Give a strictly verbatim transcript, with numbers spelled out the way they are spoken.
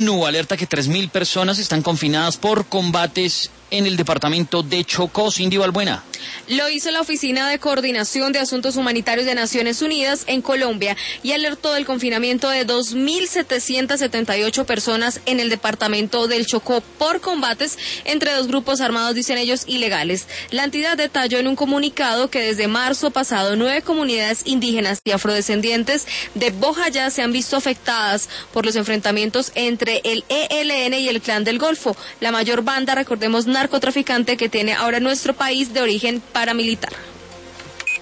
ONU alerta que tres mil personas están confinadas por combates en el departamento de Chocó. Cindy Balbuena. Lo hizo la Oficina de Coordinación de Asuntos Humanitarios de Naciones Unidas en Colombia y alertó del confinamiento de dos mil setecientas setenta y ocho personas en el departamento del Chocó por combates entre dos grupos armados, dicen ellos, ilegales. La entidad detalló en un comunicado que desde marzo pasado nueve comunidades indígenas y afrodescendientes de Bojayá se han visto afectadas por los enfrentamientos entre el E L N y el Clan del Golfo, la mayor banda, recordemos, narcotraficante que tiene ahora nuestro país de origen paramilitar.